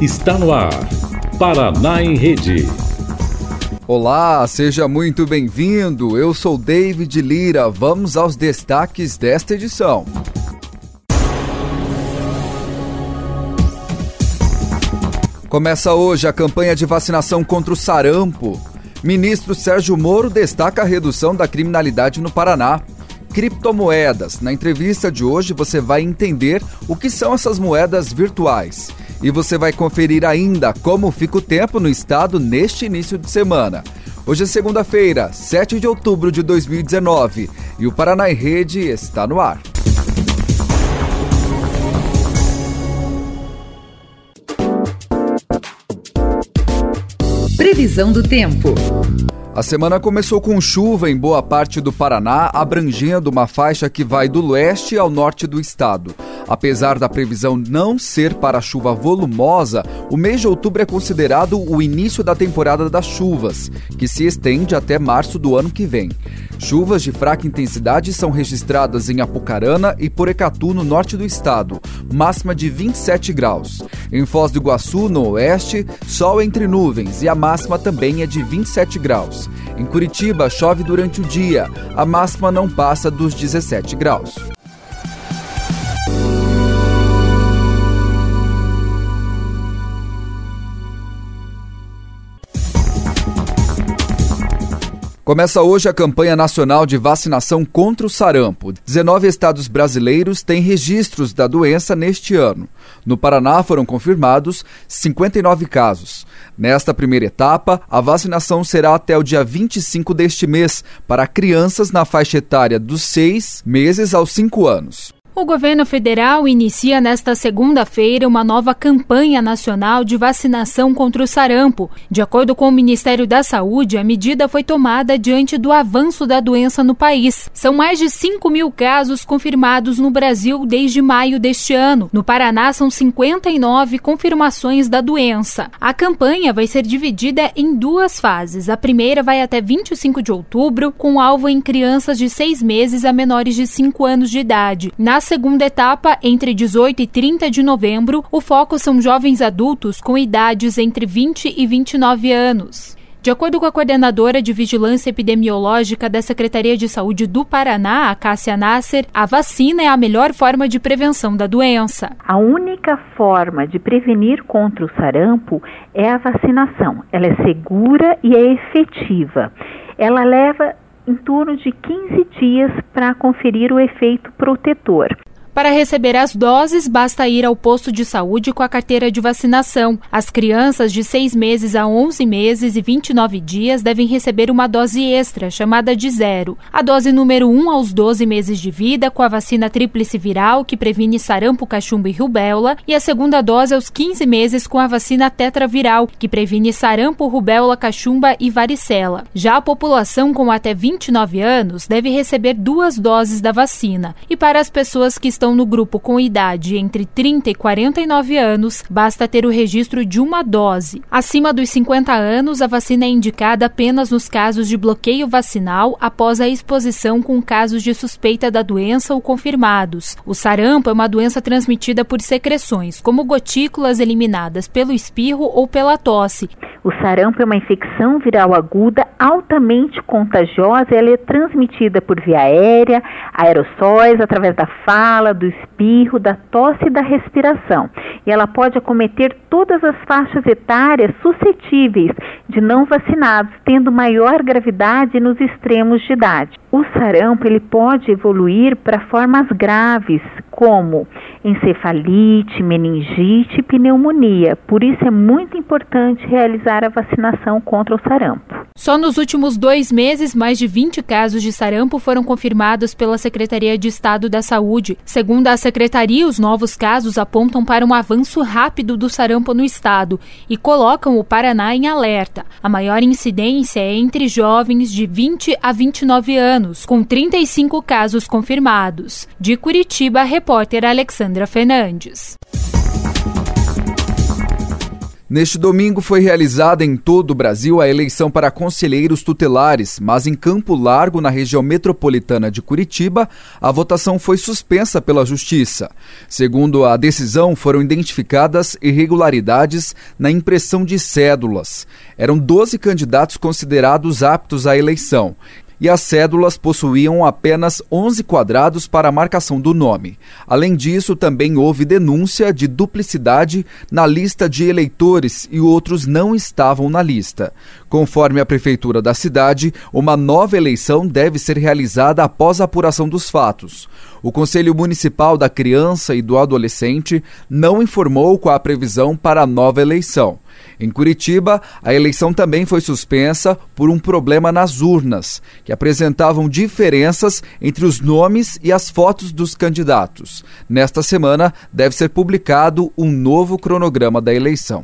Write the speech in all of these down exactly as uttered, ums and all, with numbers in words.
Está no ar, Paraná em Rede. Olá, seja muito bem-vindo. Eu sou David Lira. Vamos aos destaques desta edição. Começa hoje a campanha de vacinação contra o sarampo. Ministro Sérgio Moro destaca a redução da criminalidade no Paraná. Criptomoedas. Na entrevista de hoje você vai entender o que são essas moedas virtuais. E você vai conferir ainda como fica o tempo no estado neste início de semana. Hoje é segunda-feira, sete de outubro de dois mil e dezenove, e o Paraná em Rede está no ar. Previsão do tempo. A semana começou com chuva em boa parte do Paraná, abrangendo uma faixa que vai do leste ao norte do estado. Apesar da previsão não ser para chuva volumosa, o mês de outubro é considerado o início da temporada das chuvas, que se estende até março do ano que vem. Chuvas de fraca intensidade são registradas em Apucarana e Porecatu, no norte do estado, máxima de vinte e sete graus. Em Foz do Iguaçu, no oeste, sol entre nuvens e a máxima também é de vinte e sete graus. Em Curitiba, chove durante o dia, a máxima não passa dos dezessete graus. Começa hoje a campanha nacional de vacinação contra o sarampo. dezenove estados brasileiros têm registros da doença neste ano. No Paraná foram confirmados cinquenta e nove casos. Nesta primeira etapa, a vacinação será até o dia vinte e cinco deste mês para crianças na faixa etária dos seis meses aos cinco anos. O governo federal inicia nesta segunda-feira uma nova campanha nacional de vacinação contra o sarampo. De acordo com o Ministério da Saúde, a medida foi tomada diante do avanço da doença no país. São mais de cinco mil casos confirmados no Brasil desde maio deste ano. No Paraná, são cinquenta e nove confirmações da doença. A campanha vai ser dividida em duas fases. A primeira vai até vinte e cinco de outubro, com alvo em crianças de seis meses a menores de cinco anos de idade. Na segunda etapa, entre dezoito e trinta de novembro, o foco são jovens adultos com idades entre vinte e vinte e nove anos. De acordo com a coordenadora de Vigilância Epidemiológica da Secretaria de Saúde do Paraná, a Cássia Nasser, a vacina é a melhor forma de prevenção da doença. A única forma de prevenir contra o sarampo é a vacinação. Ela é segura e é efetiva. Ela leva em torno de quinze dias para conferir o efeito protetor. Para receber as doses, basta ir ao posto de saúde com a carteira de vacinação. As crianças de seis meses a onze meses e vinte e nove dias devem receber uma dose extra, chamada de zero. A dose número um aos doze meses de vida, com a vacina tríplice viral, que previne sarampo, cachumba e rubéola, e a segunda dose aos quinze meses com a vacina tetraviral, que previne sarampo, rubéola, cachumba e varicela. Já a população com até vinte e nove anos deve receber duas doses da vacina. E para as pessoas que estão no grupo com idade entre trinta e quarenta e nove anos, basta ter o registro de uma dose. Acima dos cinquenta anos, a vacina é indicada apenas nos casos de bloqueio vacinal após a exposição com casos de suspeita da doença ou confirmados. O sarampo é uma doença transmitida por secreções, como gotículas eliminadas pelo espirro ou pela tosse. O sarampo é uma infecção viral aguda altamente contagiosa. Ela é transmitida por via aérea, aerossóis, através da fala, do espirro, da tosse e da respiração. E ela pode acometer todas as faixas etárias suscetíveis de não vacinados, tendo maior gravidade nos extremos de idade. O sarampo ele pode evoluir para formas graves, como encefalite, meningite e pneumonia. Por isso é muito importante realizar a vacinação contra o sarampo. Só nos últimos dois meses, mais de vinte casos de sarampo foram confirmados pela Secretaria de Estado da Saúde. Segundo a Secretaria, os novos casos apontam para um avanço rápido do sarampo no estado e colocam o Paraná em alerta. A maior incidência é entre jovens de vinte a vinte e nove anos, com trinta e cinco casos confirmados. De Curitiba, a repórter Alexandra Fernandes. Neste domingo foi realizada em todo o Brasil a eleição para conselheiros tutelares, mas em Campo Largo, na região metropolitana de Curitiba, a votação foi suspensa pela Justiça. Segundo a decisão, foram identificadas irregularidades na impressão de cédulas. Eram doze candidatos considerados aptos à eleição. E as cédulas possuíam apenas onze quadrados para a marcação do nome. Além disso, também houve denúncia de duplicidade na lista de eleitores e outros não estavam na lista. Conforme a Prefeitura da cidade, uma nova eleição deve ser realizada após a apuração dos fatos. O Conselho Municipal da Criança e do Adolescente não informou qual a previsão para a nova eleição. Em Curitiba, a eleição também foi suspensa por um problema nas urnas, que apresentavam diferenças entre os nomes e as fotos dos candidatos. Nesta semana, deve ser publicado um novo cronograma da eleição.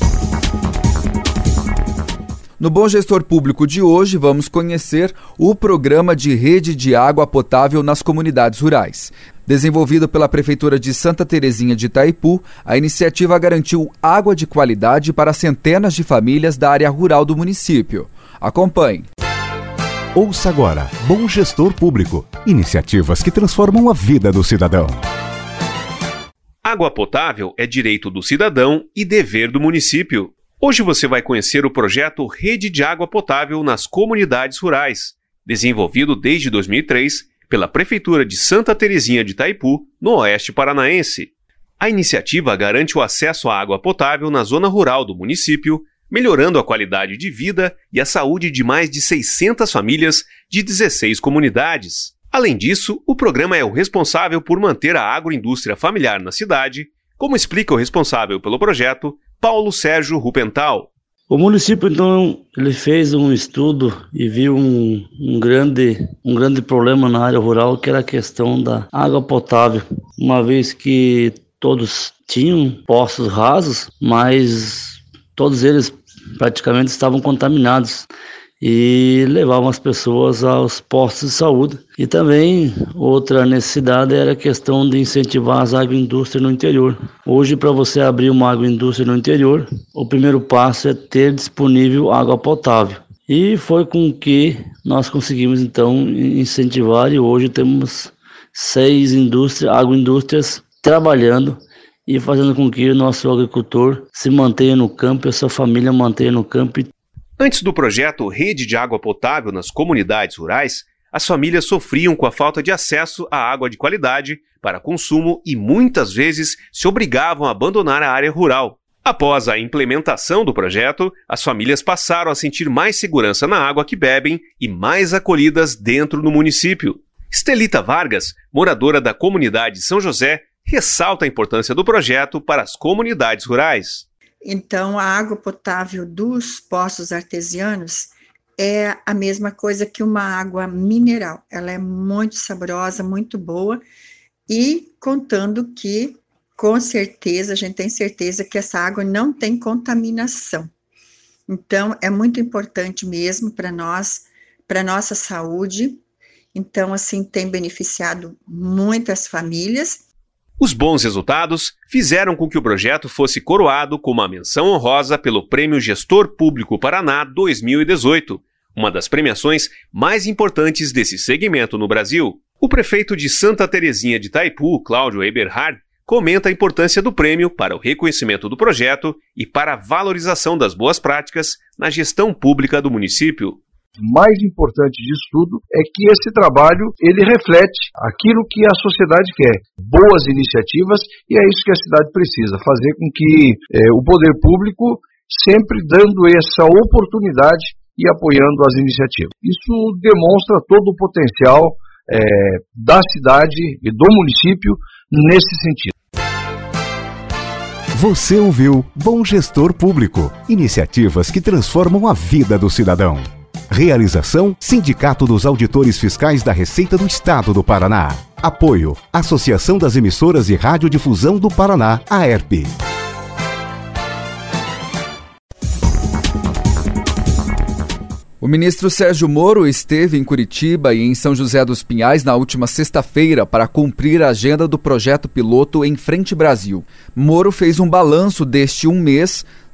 No Bom Gestor Público de hoje, vamos conhecer o programa de rede de água potável nas comunidades rurais. Desenvolvido pela Prefeitura de Santa Terezinha de Itaipu, a iniciativa garantiu água de qualidade para centenas de famílias da área rural do município. Acompanhe. Ouça agora Bom Gestor Público. Iniciativas que transformam a vida do cidadão. Água potável é direito do cidadão e dever do município. Hoje você vai conhecer o projeto Rede de Água Potável nas Comunidades Rurais, desenvolvido desde dois mil e três pela Prefeitura de Santa Terezinha de Itaipu, no Oeste Paranaense. A iniciativa garante o acesso à água potável na zona rural do município, melhorando a qualidade de vida e a saúde de mais de seiscentas famílias de dezesseis comunidades. Além disso, o programa é o responsável por manter a agroindústria familiar na cidade, como explica o responsável pelo projeto, Paulo Sérgio Rupental. O município, então, ele fez um estudo e viu um, um, grande, um grande problema na área rural, que era a questão da água potável, uma vez que todos tinham poços rasos, mas todos eles praticamente estavam contaminados e levavam as pessoas aos postos de saúde. E também outra necessidade era a questão de incentivar as agroindústrias no interior. Hoje, para você abrir uma agroindústria no interior, o primeiro passo é ter disponível água potável. E foi com que nós conseguimos então incentivar, e hoje temos seis indústrias, agroindústrias trabalhando e fazendo com que o nosso agricultor se mantenha no campo e a sua família mantenha no campo. Antes do projeto Rede de Água Potável nas Comunidades Rurais, as famílias sofriam com a falta de acesso à água de qualidade para consumo e muitas vezes se obrigavam a abandonar a área rural. Após a implementação do projeto, as famílias passaram a sentir mais segurança na água que bebem e mais acolhidas dentro do município. Estelita Vargas, moradora da comunidade São José, ressalta a importância do projeto para as comunidades rurais. Então, a água potável dos poços artesianos é a mesma coisa que uma água mineral. Ela é muito saborosa, muito boa, e contando que, com certeza, a gente tem certeza que essa água não tem contaminação. Então, é muito importante mesmo para nós, para a nossa saúde. Então, assim, tem beneficiado muitas famílias. Os bons resultados fizeram com que o projeto fosse coroado com uma menção honrosa pelo Prêmio Gestor Público Paraná dois mil e dezoito, uma das premiações mais importantes desse segmento no Brasil. O prefeito de Santa Terezinha de Itaipu, Cláudio Eberhard, comenta a importância do prêmio para o reconhecimento do projeto e para a valorização das boas práticas na gestão pública do município. O mais importante disso tudo é que esse trabalho ele reflete aquilo que a sociedade quer, boas iniciativas, e é isso que a cidade precisa, fazer com que é, o poder público sempre dando essa oportunidade e apoiando as iniciativas. Isso demonstra todo o potencial é, da cidade e do município nesse sentido. Você ouviu Bom Gestor Público, iniciativas que transformam a vida do cidadão. Realização: Sindicato dos Auditores Fiscais da Receita do Estado do Paraná. Apoio: Associação das Emissoras de Radiodifusão do Paraná, A E R P. O ministro Sérgio Moro esteve em Curitiba e em São José dos Pinhais na última sexta-feira para cumprir a agenda do projeto piloto Em Frente Brasil. Moro fez um balanço deste um mês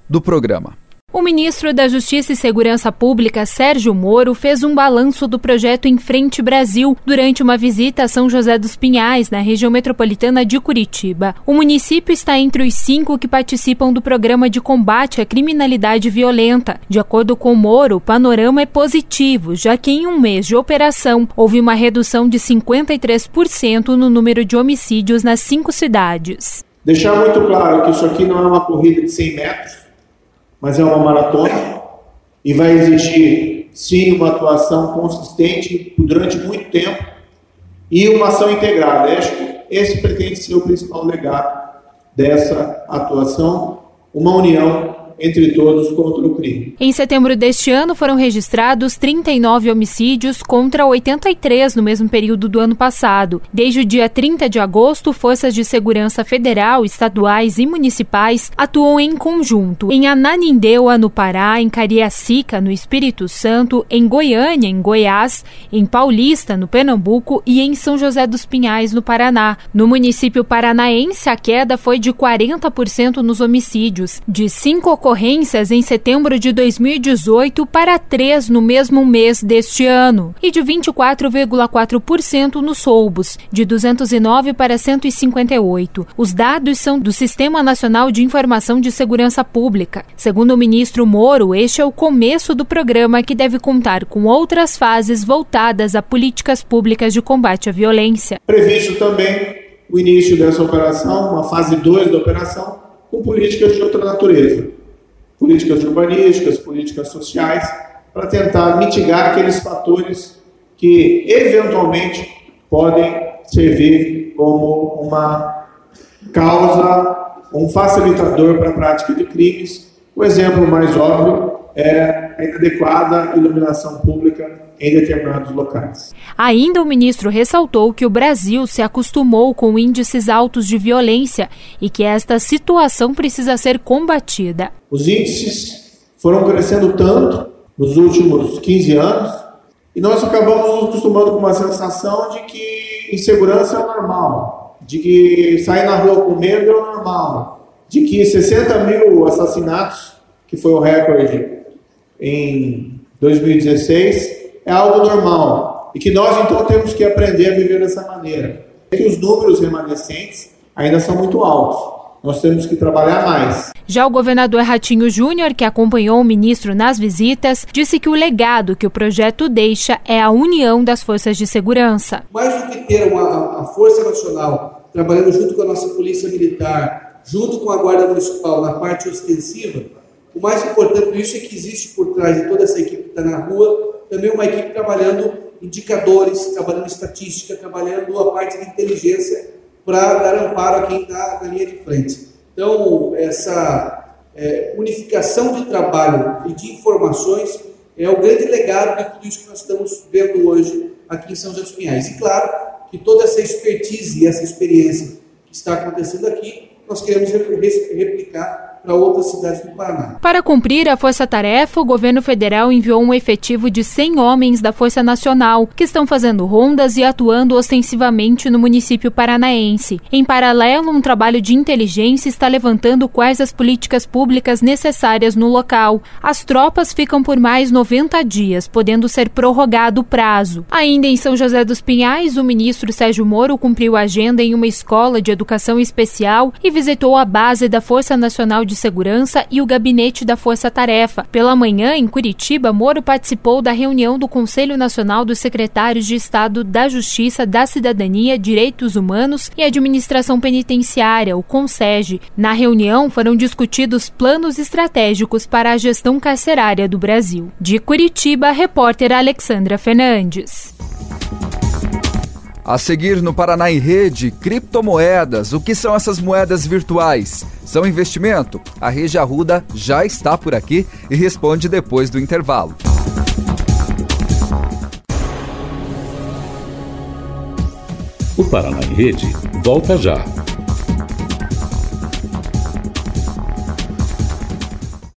do programa. O ministro da Justiça e Segurança Pública, Sérgio Moro, fez um balanço do projeto Em Frente Brasil durante uma visita a São José dos Pinhais, na região metropolitana de Curitiba. O município está entre os cinco que participam do programa de combate à criminalidade violenta. De acordo com Moro, o panorama é positivo, já que em um mês de operação houve uma redução de cinquenta e três por cento no número de homicídios nas cinco cidades. Deixar muito claro que isso aqui não é uma corrida de cem metros, mas é uma maratona e vai exigir, sim, uma atuação consistente durante muito tempo e uma ação integrada. Acho que esse pretende ser o principal legado dessa atuação, uma união entre todos contra o crime. Em setembro deste ano foram registrados trinta e nove homicídios contra oitenta e três no mesmo período do ano passado. Desde o dia trinta de agosto, forças de segurança federal, estaduais e municipais atuam em conjunto em Ananindeua, no Pará, em Cariacica, no Espírito Santo, em Goiânia, em Goiás, em Paulista, no Pernambuco e em São José dos Pinhais, no Paraná. No município paranaense, a queda foi de quarenta por cento nos homicídios, de cinco ocorrências ocorrências em setembro de dois mil e dezoito para três no mesmo mês deste ano, e de vinte e quatro vírgula quatro por cento nos roubos, de duzentos e nove para cento e cinquenta e oito. Os dados são do Sistema Nacional de Informação de Segurança Pública. Segundo o ministro Moro, este é o começo do programa que deve contar com outras fases voltadas a políticas públicas de combate à violência. Previsto também o início dessa operação, uma fase dois da operação, com políticas de outra natureza. Políticas urbanísticas, políticas sociais, para tentar mitigar aqueles fatores que, eventualmente, podem servir como uma causa, um facilitador para a prática de crimes. O exemplo mais óbvio é a inadequada iluminação pública em determinados locais. Ainda o ministro ressaltou que o Brasil se acostumou com índices altos de violência e que esta situação precisa ser combatida. Os índices foram crescendo tanto nos últimos quinze anos e nós acabamos nos acostumando com uma sensação de que insegurança é o normal, de que sair na rua com medo é o normal, de que sessenta mil assassinatos, que foi o recorde em dois mil e dezesseis, é algo normal e que nós então temos que aprender a viver dessa maneira. É que os números remanescentes ainda são muito altos. Nós temos que trabalhar mais. Já o governador Ratinho Júnior, que acompanhou o ministro nas visitas, disse que o legado que o projeto deixa é a união das forças de segurança. Mais do que ter uma a Força Nacional trabalhando junto com a nossa Polícia Militar, junto com a Guarda Municipal na parte ostensiva, o mais importante disso é que existe por trás de toda essa equipe que está na rua também uma equipe trabalhando indicadores, trabalhando estatística, trabalhando a parte de inteligência para dar amparo a quem está na linha de frente. Então, essa é, unificação de trabalho e de informações é o grande legado de tudo isso que nós estamos vendo hoje aqui em São José dos Pinhais. E claro que toda essa expertise e essa experiência que está acontecendo aqui, nós queremos replicar para outras cidades do Paraná. Para cumprir a força-tarefa, o governo federal enviou um efetivo de cem homens da Força Nacional, que estão fazendo rondas e atuando ostensivamente no município paranaense. Em paralelo, um trabalho de inteligência está levantando quais as políticas públicas necessárias no local. As tropas ficam por mais noventa dias, podendo ser prorrogado o prazo. Ainda em São José dos Pinhais, o ministro Sérgio Moro cumpriu a agenda em uma escola de educação especial e visitou a base da Força Nacional de Segurança e o gabinete da Força Tarefa. Pela manhã, em Curitiba, Moro participou da reunião do Conselho Nacional dos Secretários de Estado da Justiça, da Cidadania, Direitos Humanos e Administração Penitenciária, o CONSEG. Na reunião, foram discutidos planos estratégicos para a gestão carcerária do Brasil. De Curitiba, a repórter Alexandra Fernandes. A seguir no Paraná em Rede, criptomoedas. O que são essas moedas virtuais? São investimento? A Rede Arruda já está por aqui e responde depois do intervalo. O Paraná em Rede volta já.